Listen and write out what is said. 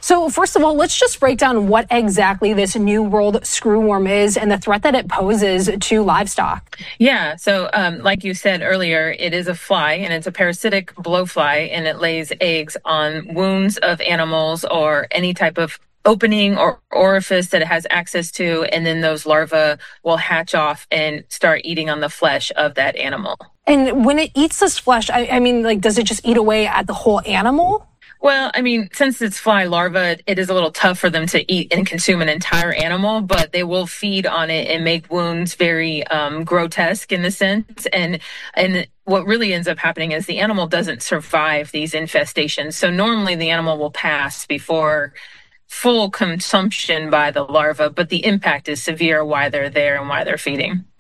So first of all, let's just break down what exactly this New World screwworm is and the threat that it poses to livestock. Yeah. So, like you said earlier, it is a fly and it's a parasitic blowfly, and it lays eggs on wounds of animals or any type of opening or orifice that it has access to. And then those larvae will hatch off and start eating on the flesh of that animal. And when it eats this flesh, I mean, like, does it just eat away at the whole animal? Well, I mean, since it's fly larvae, it is a little tough for them to eat and consume an entire animal, but they will feed on it and make wounds very grotesque in a sense. And what really ends up happening is the animal doesn't survive these infestations. So normally the animal will pass before full consumption by the larva, but the impact is severe while they're there and while they're feeding.